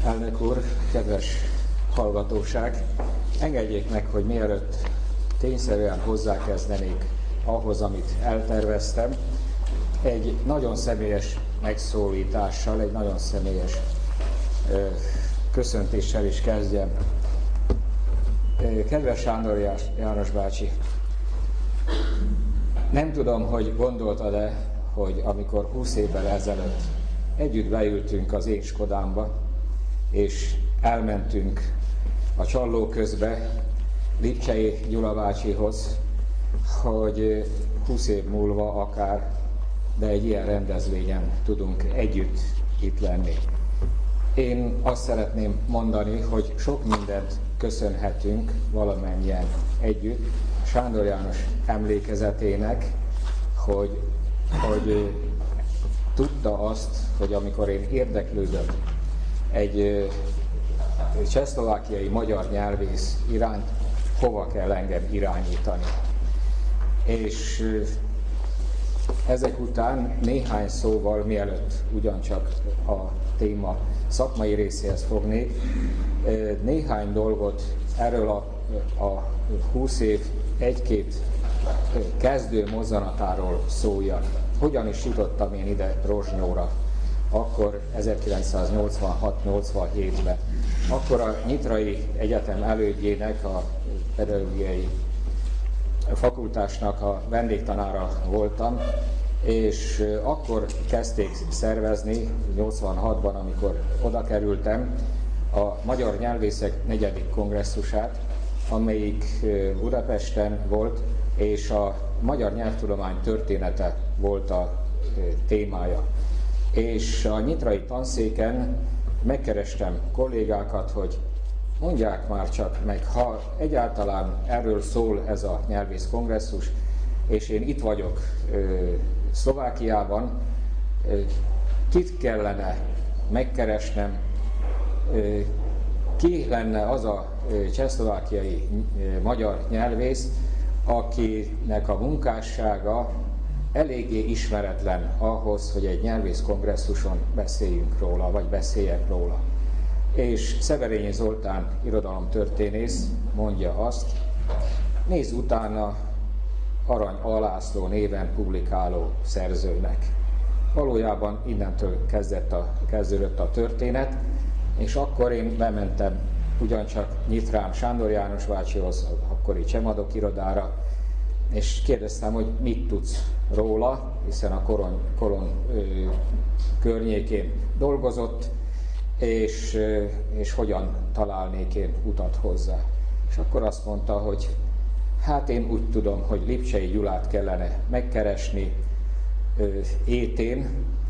Elnök úr, kedves hallgatóság, engedjék meg, hogy mielőtt tényszerűen hozzákezdenék ahhoz, amit elterveztem, egy nagyon személyes megszólítással, egy nagyon személyes köszöntéssel is kezdjem. Kedves Sándor János bácsi, nem tudom, hogy gondoltad-e, hogy amikor 20 évvel ezelőtt együtt beültünk az én Skodámba, és elmentünk a Csalló közbe Lipcsei Gyula bácsihoz, hogy 20 év múlva akár, de egy ilyen rendezvényen tudunk együtt itt lenni. Én azt szeretném mondani, hogy sok mindent köszönhetünk valamennyien együtt Sándor János emlékezetének, hogy tudta azt, hogy amikor én érdeklődöm egy csehszlovákiai magyar nyelvész iránt, hova kell engem irányítani. És ezek után néhány szóval, mielőtt ugyancsak a téma szakmai részéhez fognék, néhány dolgot erről a 20 év egy-két kezdő mozzanatáról szóljak. Hogyan is jutottam én ide Rozsnyóra, akkor 1986-87-ben. Akkor a Nyitrai Egyetem elődjének, a pedagógiai fakultásnak a vendégtanára voltam, és akkor kezdték szervezni, 86-ban, amikor oda kerültem, a Magyar Nyelvészek 4. kongresszusát, amelyik Budapesten volt, és a magyar nyelvtudomány története volt a témája. És a nyitrai tanszéken megkerestem kollégákat, hogy mondják már csak meg, ha egyáltalán erről szól ez a nyelvész kongresszus, és én itt vagyok Szlovákiában, kit kellene megkeresnem, ki lenne az a csehszlovákiai magyar nyelvész, akinek a munkássága eléggé ismeretlen ahhoz, hogy egy nyelvész kongresszuson beszéljünk róla, vagy beszéljek róla. És Szeverényi Zoltán irodalomtörténész mondja azt, nézz utána Arany A. László néven publikáló szerzőnek. Valójában innentől kezdődött a történet, és akkor én bementem ugyancsak Nyitrán Sándor János bácsihoz, akkori Csemadok irodára, és kérdeztem, hogy mit tudsz róla, hiszen a Kolon környékén dolgozott, és hogyan találnék én utat hozzá. És akkor azt mondta, hogy hát én úgy tudom, hogy Lipcsei Gyulát kellene megkeresni Étén,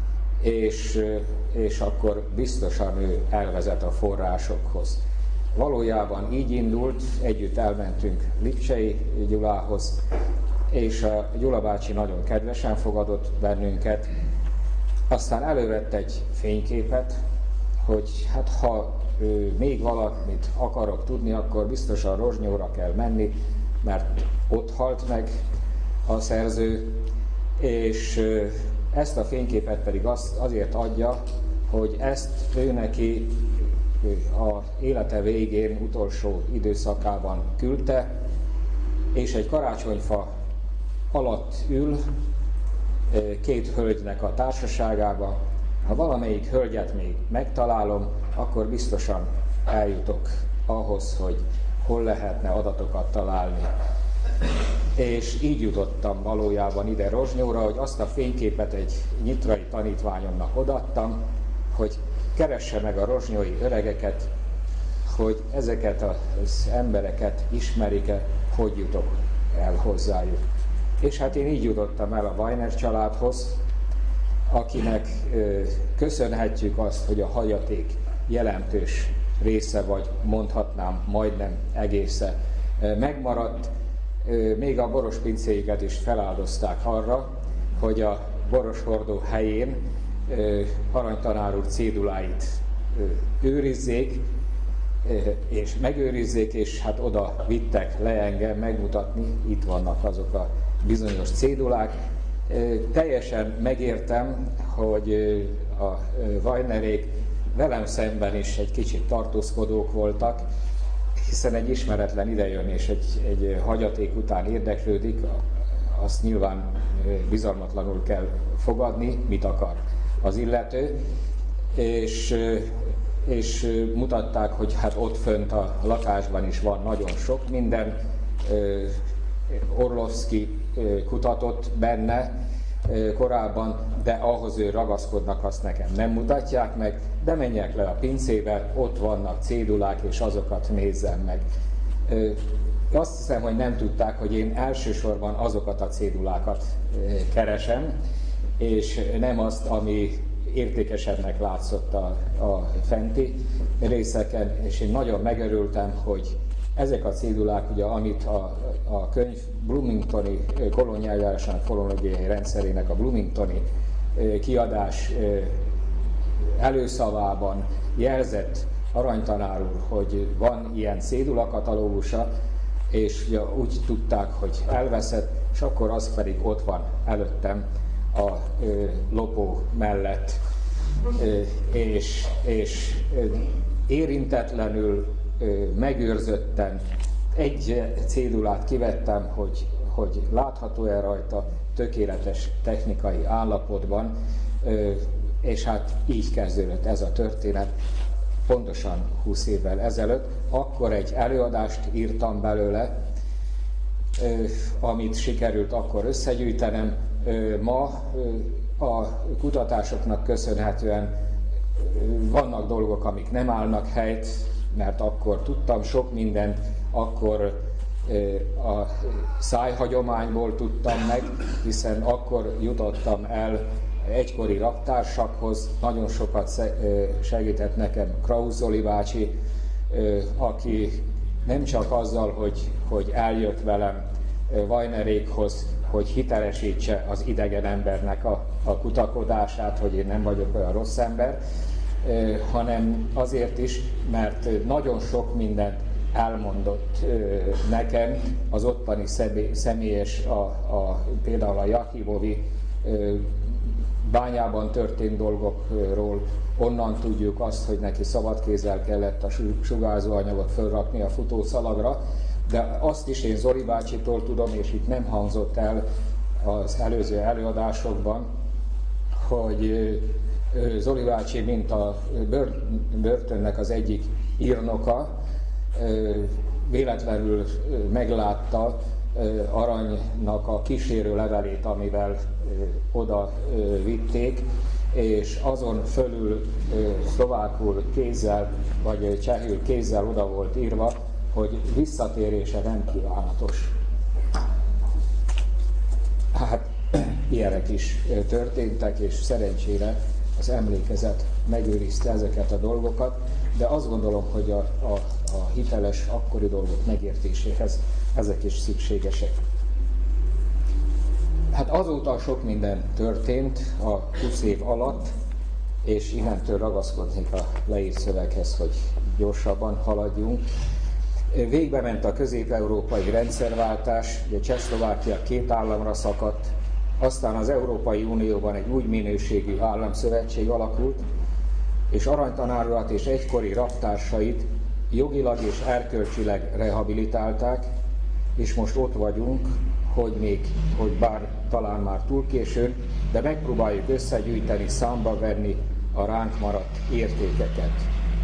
és akkor biztosan ő elvezet a forrásokhoz. Valójában így indult, együtt elmentünk Lipcsei Gyulához, és a Gyula bácsi nagyon kedvesen fogadott bennünket. Aztán elővett egy fényképet, hogy hát ha még valamit akarok tudni, akkor biztosan Rozsnyóra kell menni, mert ott halt meg a szerző, és ezt a fényképet pedig azért adja, hogy ezt ő neki a élete végén, utolsó időszakában küldte, és egy karácsonyfa alatt ül két hölgynek a társaságába. Ha valamelyik hölgyet még megtalálom, akkor biztosan eljutok ahhoz, hogy hol lehetne adatokat találni. És így jutottam valójában ide Rozsnyóra, hogy azt a fényképet egy nyitrai tanítványomnak odaadtam, hogy keresse meg a rozsnyói öregeket, hogy ezeket az embereket ismerik-e, hogy jutok el hozzájuk. És hát én így jutottam el a Weiner családhoz, akinek köszönhetjük azt, hogy a hagyaték jelentős része, vagy mondhatnám majdnem egésze megmaradt. Még a borospincéiket is feláldozták arra, hogy a boroshordó helyén aranytanár úr céduláit őrizzék, és megőrizzék, és hát oda vittek le engem megmutatni, itt vannak azok a bizonyos cédulák. Teljesen megértem, hogy a Weinerék velem szemben is egy kicsit tartózkodók voltak, hiszen egy ismeretlen idejön és egy hagyaték után érdeklődik, azt nyilván bizalmatlanul kell fogadni, mit akar az illető, és mutatták, hogy hát ott fönt a lakásban is van nagyon sok minden. Orlovszky kutatott benne korábban, de ahhoz ő ragaszkodnak, azt nekem nem mutatják meg, de menjek le a pincébe, ott vannak cédulák, és azokat nézzem meg. Azt hiszem, hogy nem tudták, hogy én elsősorban azokat a cédulákat keresem, és nem azt, ami értékesebbnek látszott a fenti részeken, és én nagyon megörültem, hogy ezek a cédulák, ugye, amit a könyv Bloomingtoni kolóniáljárásának fonológiai rendszerének a Bloomingtoni kiadás előszavában jelzett aranytanár úr, hogy van ilyen cédulakatalógusa, és ugye, úgy tudták, hogy elveszett, és akkor az pedig ott van előttem a lopó mellett, és érintetlenül, megőrzötten egy cédulát kivettem, hogy látható-e rajta, tökéletes technikai állapotban, és hát így kezdődött ez a történet pontosan 20 évvel ezelőtt. Akkor egy előadást írtam belőle, amit sikerült akkor összegyűjtenem. Ma a kutatásoknak köszönhetően vannak dolgok, amik nem állnak helyt, mert akkor tudtam sok mindent, akkor a szájhagyományból tudtam meg, hiszen akkor jutottam el egykori raktársakhoz, nagyon sokat segített nekem Krausz Zoli bácsi, aki nem csak azzal, hogy eljött velem Wajnerékhoz, hogy hitelesítse az idegen embernek a kutakodását, hogy én nem vagyok olyan rossz ember, hanem azért is, mert nagyon sok mindent elmondott nekem az ottani személyes, például a Jakivovi bányában történt dolgokról. Onnan tudjuk azt, hogy neki szabadkézzel kellett a sugárzóanyagot fölrakni a futószalagra, de azt is én Zoli bácsitól tudom, és itt nem hangzott el az előző előadásokban, hogy Zoli bácsi, mint a börtönnek az egyik írnoka, véletlenül meglátta Aranynak a kísérő levelét, amivel oda vitték, és azon fölül szlovákul kézzel, vagy csehül kézzel oda volt írva, hogy visszatérése nem kívánatos. Hát ilyenek is történtek, és szerencsére az emlékezet megőrizte ezeket a dolgokat, de azt gondolom, hogy a hiteles akkori dolgok megértéséhez ezek is szükségesek. Hát azóta sok minden történt a 20 év alatt, és innentől ragaszkodnék a leírt szöveghez, hogy gyorsabban haladjunk. Végbe ment a közép-európai rendszerváltás, ugye Csehszlovákia két államra szakadt, aztán az Európai Unióban egy úgy minőségű államszövetség alakult, és Aranytanár urat és egykori raktársait jogilag és erkölcsileg rehabilitálták, és most ott vagyunk, hogy bár talán már túl későn, de megpróbáljuk összegyűjteni, számba venni a ránk maradt értékeket.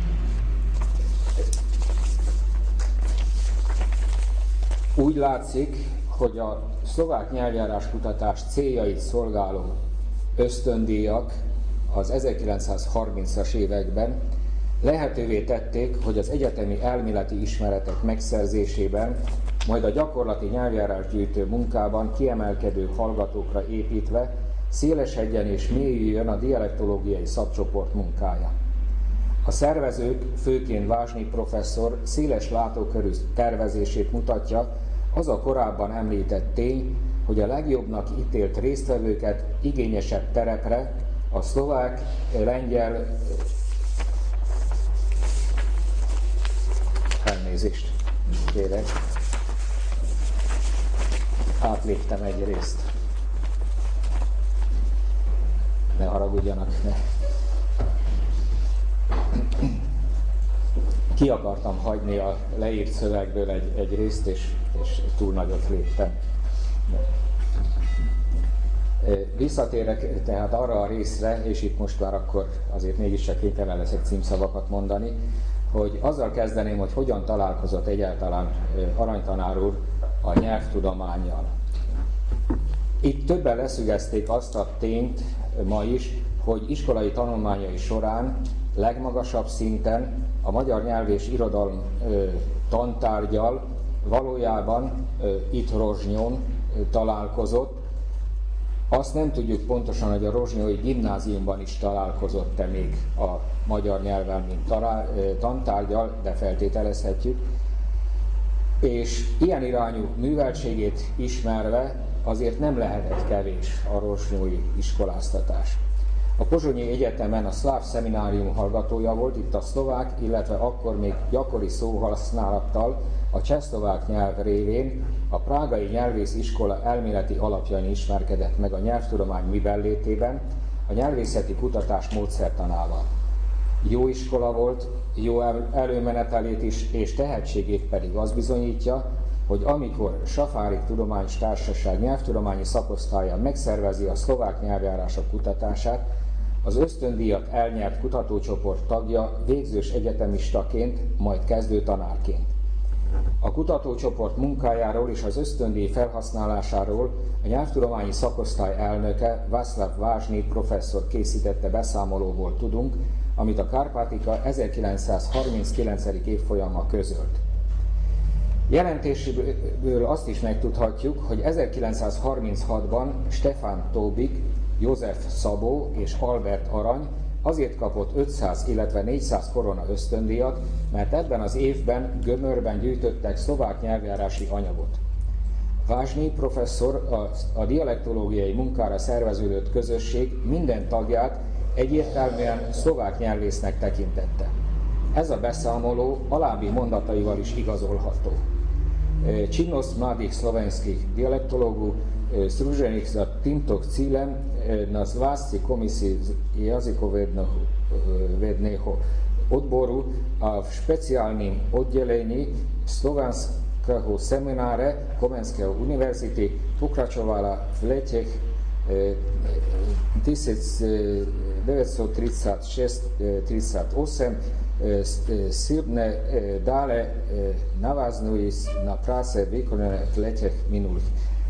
Úgy látszik, hogy a szlovák nyelvjáráskutatás céljait szolgáló ösztöndíjak az 1930-as években lehetővé tették, hogy az egyetemi elméleti ismeretek megszerzésében, majd a gyakorlati nyelvjárásgyűjtő munkában kiemelkedő hallgatókra építve szélesedjen és mélyüljön a dialektológiai szakcsoport munkája. A szervezők, főként Vázsnyi professzor széles látókörű tervezését mutatja az a korábban említett tény, hogy a legjobbnak ítélt résztvevőket igényesebb terepre a szlovák, lengyel, elnézést kérek, átléptem egy részt, ne haragudjanak, ne. ki akartam hagyni a leírt szövegből egy részt, és túl nagyot léptem. Visszatérek tehát arra a részre, és itt most már akkor azért mégiscsak kénytelen leszek címszavakat mondani, hogy azzal kezdeném, hogy hogyan találkozott egyáltalán aranytanár úr a nyelvtudománnyal. Itt többen leszögezték azt a tényt ma is, hogy iskolai tanulmányai során legmagasabb szinten a magyar nyelv és irodalom tantárgyal valójában itt Rozsnyon találkozott. Azt nem tudjuk pontosan, hogy a rozsnyói gimnáziumban is találkozott-e még a magyar nyelvvel, mint tantárgyal, de feltételezhetjük. És ilyen irányú műveltségét ismerve azért nem lehetett kevés a rozsnyói iskoláztatás. A Pozsonyi Egyetemen a szláv szeminárium hallgatója volt, itt a szlovák, illetve akkor még gyakori szóhasználattal a csehszlovák nyelv révén a prágai nyelvésziskola elméleti alapjain ismerkedett meg a nyelvtudomány művellétében, a nyelvészeti kutatás módszertanával. Jó iskola volt, jó előmenetelét is, és tehetségét pedig az bizonyítja, hogy amikor Safárik Tudományos Társaság nyelvtudományi szakosztálya megszervezi a szlovák nyelvjárások kutatását, az ösztöndíjat elnyert kutatócsoport tagja végzős egyetemistaként, majd kezdő tanárként. A kutatócsoport munkájáról és az ösztöndíj felhasználásáról a nyelvtudományi szakosztály elnöke, Václav Vázsny professzor készítette beszámolóból tudunk, amit a Kárpátika 1939. évfolyama közölt. Jelentésből azt is megtudhatjuk, hogy 1936-ban Stefan Tobik, József Szabó és Albert Arany azért kapott 500, illetve 400 korona ösztöndíjat, mert ebben az évben Gömörben gyűjtöttek szlovák nyelvjárási anyagot. Vázsny professzor a dialektológiai munkára szerveződött közösség minden tagját egyértelműen szlovák nyelvésznek tekintette. Ez a beszámoló alábbi mondataival is igazolható. Činnost mladých slovenských dialektologů sdružených za týmto cílem na zvláštní komisi jazykovedného odboru a v špeciálnym oddelení slovanského semináre Komenského univerzity pokračovala v letech 1936-38 silne dále navazňují na práce vykonané v letech minulých.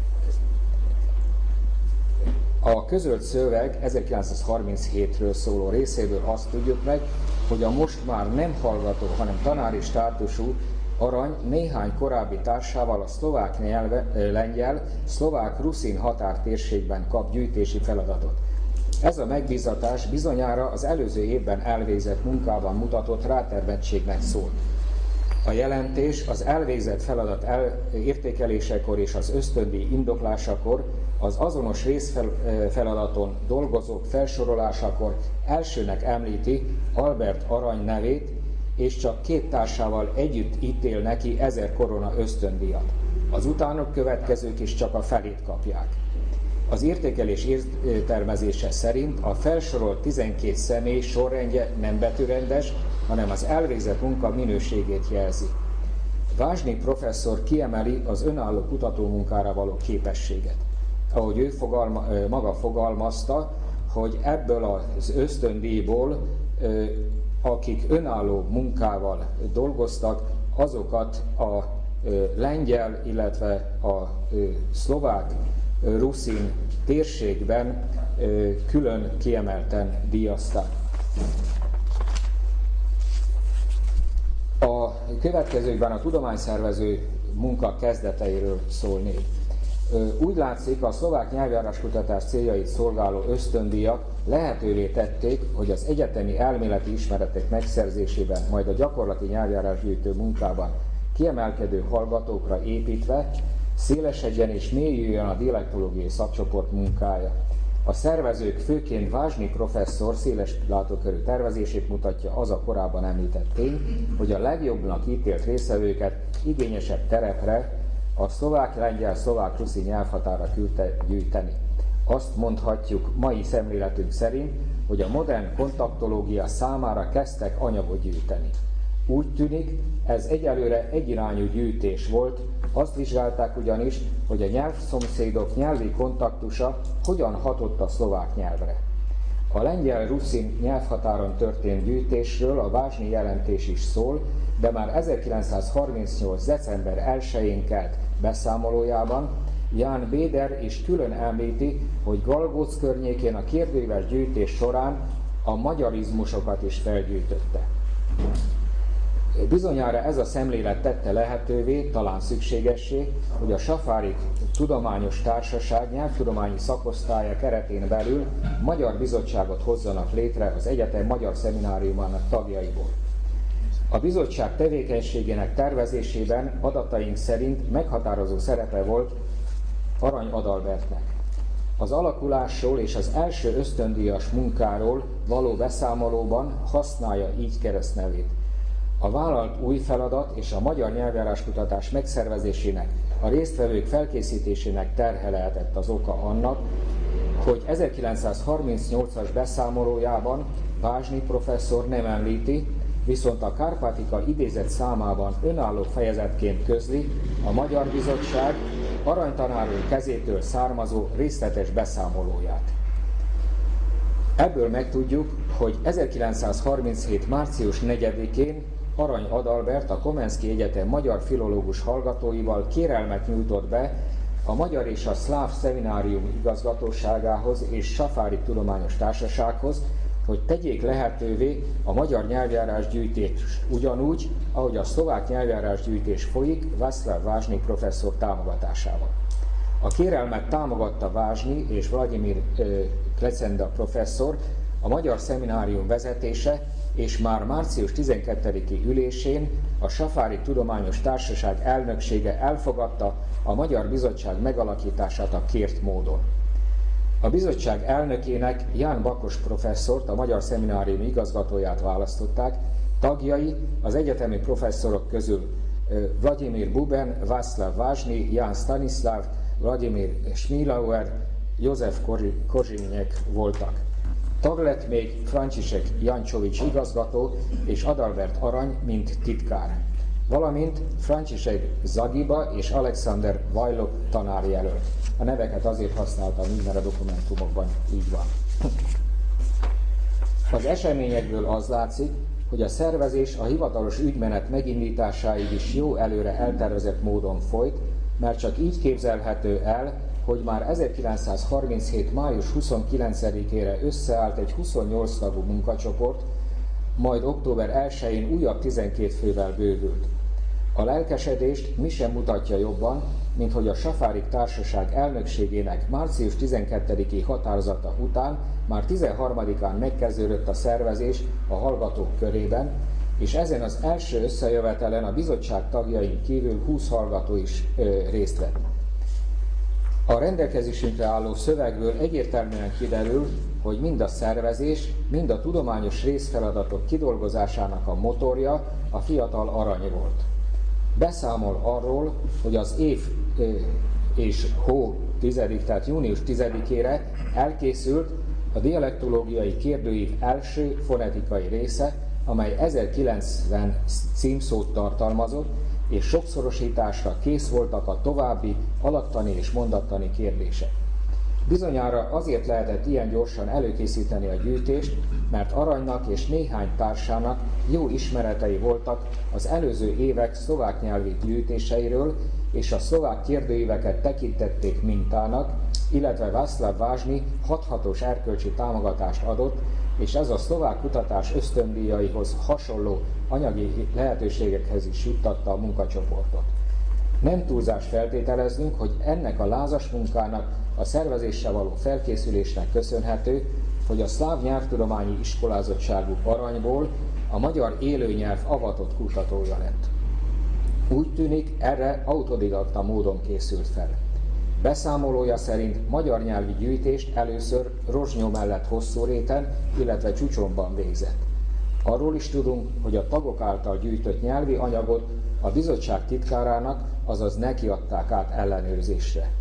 A közölt szöveg 1937-ről szóló részéből azt tudjuk meg, hogy a most már nem hallgató, hanem tanári státusú Arany néhány korábbi társával a szlovák lengyel, szlovák-ruszin határtérségben kap gyűjtési feladatot. Ez a megbízatás bizonyára az előző évben elvégzett munkában mutatott rátermettségnek szólt. A jelentés az elvégzett feladat értékelésekor és az ösztöndíj indoklásakor, az azonos részfeladaton dolgozók felsorolásakor elsőnek említi Albert Arany nevét, és csak két társával együtt ítél neki 1000 korona ösztöndíjat. Az utánok következők is csak a felét kapják. Az értékelés értelmezése szerint a felsorolt 12 személy sorrendje nem betűrendes, hanem az elvégzett munka minőségét jelzi. Vázsny professzor kiemeli az önálló kutatómunkára való képességet. Ahogy ő maga fogalmazta, hogy ebből az ösztöndíjból, akik önálló munkával dolgoztak, azokat a lengyel, illetve a szlovák ruszin térségben külön kiemelten díjazták. A következőkben a tudományszervező munka kezdeteiről szólnék. Úgy látszik, a szlovák nyelvjáráskutatás céljait szolgáló ösztöndíjak lehetővé tették, hogy az egyetemi elméleti ismeretek megszerzésében, majd a gyakorlati nyelvjárásgyűjtő munkában kiemelkedő hallgatókra építve szélesedjen és mélyüljön a dialektológiai szakcsoport munkája. A szervezők főként Vázsny professzor széles látókörű tervezését mutatja az a korábban említett tény, hogy a legjobbnak ítélt résztvevőket igényesebb terepre, a szlovák-lengyel, szlovák-ruszi nyelvhatára küldte gyűjteni. Azt mondhatjuk mai szemléletünk szerint, hogy a modern kontaktológia számára kezdtek anyagot gyűjteni. Úgy tűnik, ez egyelőre egyirányú gyűjtés volt, azt vizsgálták ugyanis, hogy a nyelvszomszédok nyelvi kontaktusa hogyan hatott a szlovák nyelvre. A lengyel-ruszin nyelvhatáron történt gyűjtésről a vázsnyi jelentés is szól, de már 1938. december 1-én kelt beszámolójában Ján Béder is külön említi, hogy Galgóc környékén a kérdőíves gyűjtés során a magyarizmusokat is felgyűjtötte. Bizonyára ez a szemlélet tette lehetővé, talán szükségessé, hogy a Safárik Tudományos Társaság nyelvtudományi szakosztálya keretén belül magyar bizottságot hozzanak létre az egyetem magyar szemináriumának tagjaiból. A bizottság tevékenységének tervezésében adataink szerint meghatározó szerepe volt Arany Adalbertnek. Az alakulásról és az első ösztöndíjas munkáról való beszámolóban használja így keresztnevét. A vállalt új feladat és a magyar nyelvjáráskutatás megszervezésének, a résztvevők felkészítésének terhe lehetett az oka annak, hogy 1938-as beszámolójában Vázsnyi professzor nem említi, viszont a Kárpátika idézett számában önálló fejezetként közli a Magyar Bizottság aranytanár úr kezétől származó részletes beszámolóját. Ebből megtudjuk, hogy 1937. március 4-én Arany Adalbert a Komenszki Egyetem magyar filológus hallgatóival kérelmet nyújtott be a Magyar és a Szláv Szeminárium igazgatóságához és Safárik Tudományos Társasághoz, hogy tegyék lehetővé a magyar nyelvjárásgyűjtés ugyanúgy, ahogy a szlovák nyelvjárásgyűjtés folyik Václav Vázsnyi professzor támogatásával. A kérelmet támogatta Vázsnyi és Vladimir Klecenda professzor, a Magyar Szeminárium vezetése, és már március 12-i ülésén a Safárik Tudományos Társaság elnöksége elfogadta a Magyar Bizottság megalakítását a kért módon. A bizottság elnökének Ján Bakos professzort, a Magyar Szeminárium igazgatóját választották, tagjai az egyetemi professzorok közül Vladimir Buben, Václav Vázsnyi, Ján Stanislav, Vladimir Smilauer, József Kozsinyek voltak. Tag lett még František Jancsovics igazgató és Adalbert Arany, mint titkár, valamint František Zagiba és Alexander Vajlok tanárjelölt. A neveket azért használtam így, mert a dokumentumokban így van. Az eseményekből az látszik, hogy a szervezés a hivatalos ügymenet megindításáig is jó előre eltervezett módon folyt, mert csak így képzelhető el, hogy már 1937. május 29-ére összeállt egy 28 tagú munkacsoport, majd október 1-én újabb 12 fővel bővült. A lelkesedést mi sem mutatja jobban, mint hogy a Safárik Társaság elnökségének március 12-i határozata után már 13-án megkezdődött a szervezés a hallgatók körében, és ezen az első összejövetelen a bizottság tagjain kívül 20 hallgató is részt vett. A rendelkezésünkre álló szövegből egyértelműen kiderül, hogy mind a szervezés, mind a tudományos részfeladatok kidolgozásának a motorja a fiatal Arany volt. Beszámol arról, hogy az év és hó 10., tehát június 10-ére elkészült a dialektológiai kérdőív első fonetikai része, amely 1090 címszót tartalmazott, és sokszorosításra kész voltak a további alaktani és mondattani kérdések. Bizonyára azért lehetett ilyen gyorsan előkészíteni a gyűjtést, mert Aranynak és néhány társának jó ismeretei voltak az előző évek szlovák nyelvi gyűjtéseiről, és a szlovák kérdőíveket tekintették mintának, illetve Václav Vázsnyi hathatós erkölcsi támogatást adott, és ez a szlovák kutatás ösztöndíjaihoz hasonló anyagi lehetőségekhez is juttatta a munkacsoportot. Nem túlzás feltételeznünk, hogy ennek a lázas munkának, a szervezéssel való felkészülésnek köszönhető, hogy a szláv nyelvtudományi iskolázottságú Aranyból a magyar élőnyelv avatott kutatója lett. Úgy tűnik, erre autodidakta módon készült fel. Beszámolója szerint magyar nyelvi gyűjtést először Rozsnyó mellett Hosszúréten, illetve Csucsomban végzett. Arról is tudunk, hogy a tagok által gyűjtött nyelvi anyagot a bizottság titkárának, azaz neki adták át ellenőrzésre.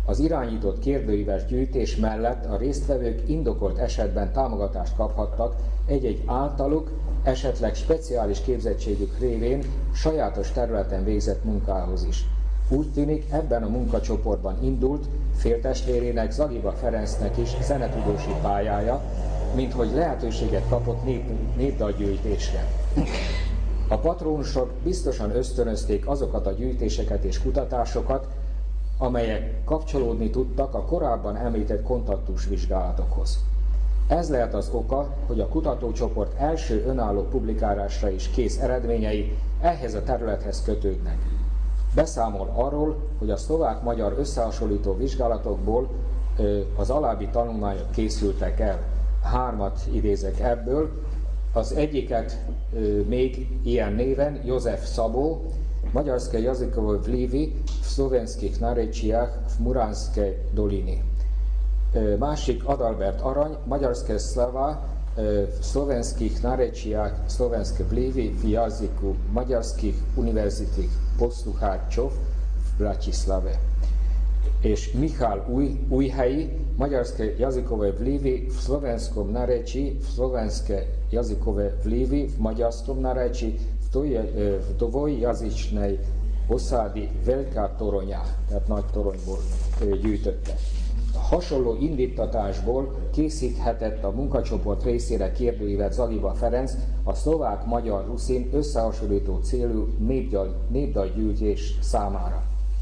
Az irányított kérdőíves gyűjtés mellett a résztvevők indokolt esetben támogatást kaphattak egy-egy általuk, esetleg speciális képzettségük révén sajátos területen végzett munkához is. Úgy tűnik, ebben a munkacsoportban indult féltestvérének, Zagiba Ferencnek is zenetudósi pályája, minthogy lehetőséget kapott népdalgyűjtésre. A patrónusok biztosan ösztönözték azokat a gyűjtéseket és kutatásokat, amelyek kapcsolódni tudtak a korábban említett kontaktusvizsgálatokhoz. Ez lehet az oka, hogy a kutatócsoport első önálló publikálásra is kész eredményei ehhez a területhez kötődnek. Beszámol arról, hogy a szlovák-magyar összehasonlító vizsgálatokból az alábbi tanulmányok készültek el. 3 idézek ebből. Az egyiket még ilyen néven József Szabó, Magyarské jazykové vlivy v slovenských narečijach v Muránské dolini. Másik Adalbert Arany, Magyarské slova v slovenských narečijach slovenské vlivy v jazyku maďarských univerzitých poslucháčov v Bratislave. És Michal Újhelyi, Magyarské jazykové vlivy v slovenskom narečí, v slovenské jazykové vlivy v maďarskom narečí, v dvojjazyčnej osády Veľká Toroňa, tehát Nagy Toronyból gyűjtötte. A hasonló indítatásból készíthetett a munkacsoport részére kérdőívet Zagiba Ferenc a szlovák-magyar-ruszin összehasonlító célú népdalgyűjtés számára.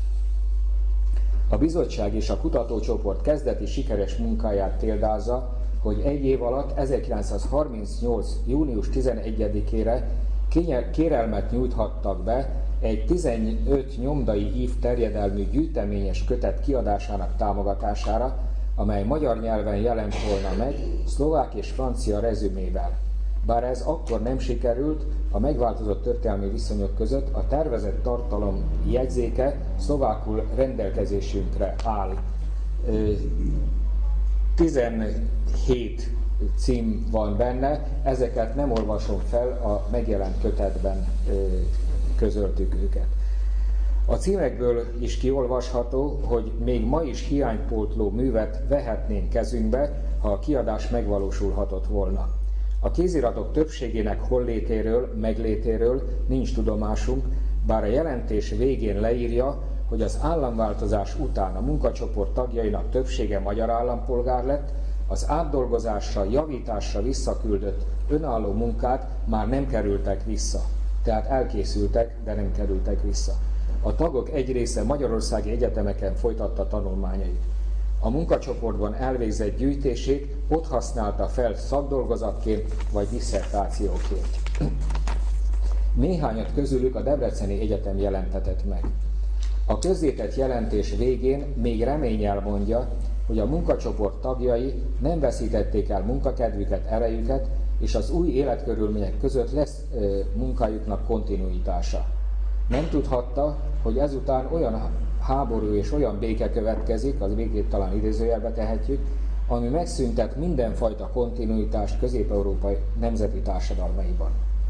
A bizottság és a kutatócsoport kezdeti sikeres munkáját példázza, hogy egy év alatt 1938. június 11-ére kérelmet nyújthattak be egy 15 nyomdai ív terjedelmű gyűjteményes kötet kiadásának támogatására, amely magyar nyelven jelent volna meg szlovák és francia rezümével. Bár ez akkor nem sikerült, a megváltozott történelmi viszonyok között a tervezett tartalom jegyzéke szlovákul rendelkezésünkre áll. 17 cím van benne, ezeket nem olvasom fel, a megjelent kötetben közöltük őket. A címekből is kiolvasható, hogy még ma is hiánypótló művet vehetnénk kezünkbe, ha a kiadás megvalósulhatott volna. A kéziratok többségének hollétéről, meglétéről nincs tudomásunk, bár a jelentés végén leírja, hogy az államváltozás után a munkacsoport tagjainak többsége magyar állampolgár lett, az átdolgozásra, javításra visszaküldött önálló munkák már nem kerültek vissza. Tehát elkészültek, de nem kerültek vissza. A tagok egy része magyarországi egyetemeken folytatta tanulmányait. A munkacsoportban elvégzett gyűjtését ott használta fel szakdolgozatként vagy disszertációként. Néhányat közülük a Debreceni Egyetem jelentetett meg. A közzétett jelentés végén még reménnyel mondja, hogy a munkacsoport tagjai nem veszítették el munkakedvüket, erejüket, és az új életkörülmények között lesz munkájuknak kontinuitása. Nem tudhatta, hogy ezután olyan háború és olyan béke következik, az békét talán idézőjelbe tehetjük, ami megszüntet mindenfajta kontinuitást Közép-Európai nemzeti társadalmaiban.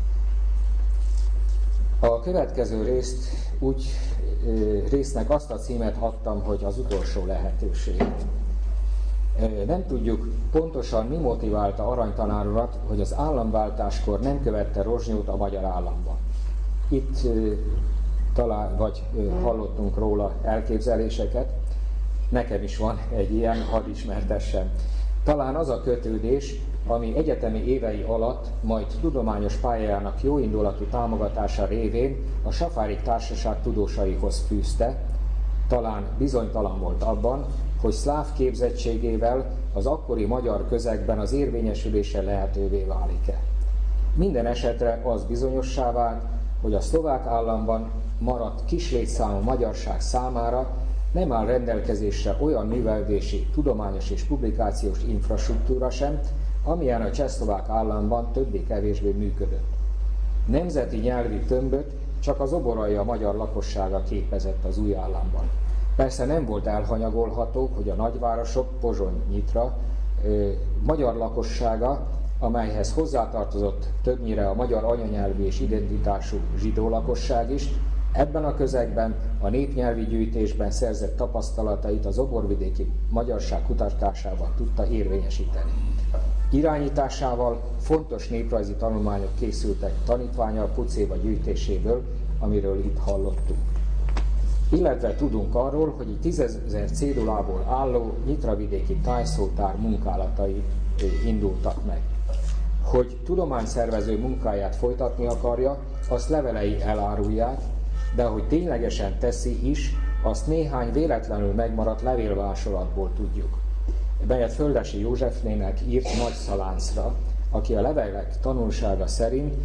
A következő résznek azt a címet adtam, hogy az utolsó lehetőség. Nem tudjuk pontosan, mi motiválta Arany tanár urat, hogy az államváltáskor nem követte Rozsnyót a magyar államba. Itt talán hallottunk róla elképzeléseket, nekem is van egy ilyen, hadd ismertessem. Talán az a kötődés, ami egyetemi évei alatt, majd tudományos pályájának jóindulatú támogatása révén a Safárik Társaság tudósaihoz fűzte, talán bizonytalan volt abban, hogy szláv képzettségével az akkori magyar közegben az érvényesülése lehetővé válik-e. Minden esetre az bizonyossá vált, hogy a szlovák államban maradt kis létszámú magyarság számára nem áll rendelkezésre olyan művelődési, tudományos és publikációs infrastruktúra sem, amilyen a csehszlovák államban többé-kevésbé működött. Nemzeti nyelvi tömböt csak az oborai a magyar lakossága képezett az új államban. Persze nem volt elhanyagolható, hogy a nagyvárosok, Pozsony, Nyitra, magyar lakossága, amelyhez hozzátartozott többnyire a magyar anyanyelvű és identitású zsidó lakosság is, Ebben a közegben a népnyelvi gyűjtésben szerzett tapasztalatait az oborvidéki magyarság kutatásában tudta érvényesíteni. Irányításával fontos néprajzi tanulmányok készültek tanítványa Pucéva gyűjtéséből, amiről itt hallottunk. Illetve tudunk arról, hogy egy 10 000 cédulából álló nyitravidéki tájszótár munkálatai indultak meg. Hogy tudományszervező munkáját folytatni akarja, azt levelei elárulják, de hogy ténylegesen teszi is, azt néhány véletlenül megmaradt levélmásolatból tudjuk, melyet Földessy Józsefnének írt Nagyszaláncra, aki a levelek tanúsága szerint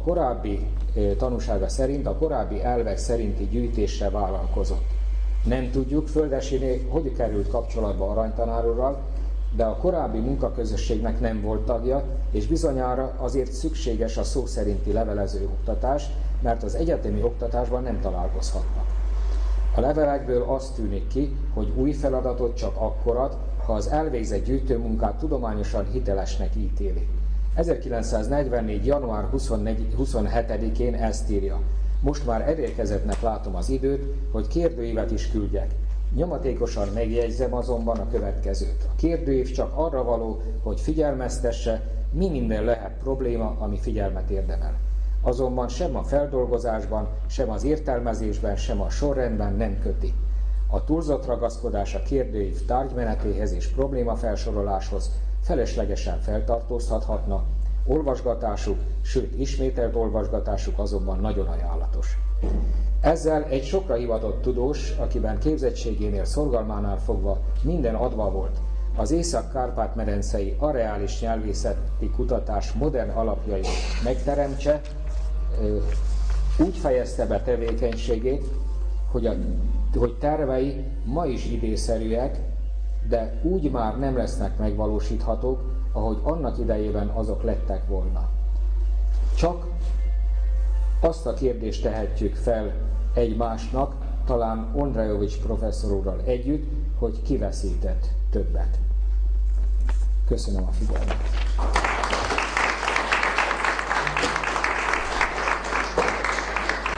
a korábbi elvek szerinti gyűjtésre vállalkozott. Nem tudjuk, Földessyné hogy került kapcsolatba aranytanár, de a korábbi munkaközösségnek nem volt tagja, és bizonyára azért szükséges a szó szerinti levelező oktatás, mert az egyetemi oktatásban nem találkozhatnak. A levelekből azt tűnik ki, hogy új feladatot csak akkor ad, ha az elvégzett gyűjtőmunkát tudományosan hitelesnek ítéli. 1944. január 27-én ezt írja: most már elérkezettnek látom az időt, hogy kérdőívet is küldjek. Nyomatékosan megjegyzem azonban a következőt. A kérdőív csak arra való, hogy figyelmeztesse, mi minden lehet probléma, ami figyelmet érdemel. Azonban sem a feldolgozásban, sem az értelmezésben, sem a sorrendben nem köti. A túlzott ragaszkodás a kérdőív tárgymenetéhez és problémafelsoroláshoz feleslegesen feltartóztathatna, olvasgatásuk, sőt ismételt olvasgatásuk azonban nagyon ajánlatos. Ezzel egy sokra hivatott tudós, akiben képzettségénél, szorgalmánál fogva minden adva volt, az Észak-Kárpát-medencei areális nyelvészeti kutatás modern alapjait megteremtse, úgy fejezte be tevékenységét, hogy tervei ma is idészerűek, de úgy már nem lesznek megvalósíthatók, ahogy annak idejében azok lettek volna. Csak azt a kérdést tehetjük fel egymásnak, talán Ondrejovics professzor úrral együtt, hogy ki veszített többet. Köszönöm a figyelmet!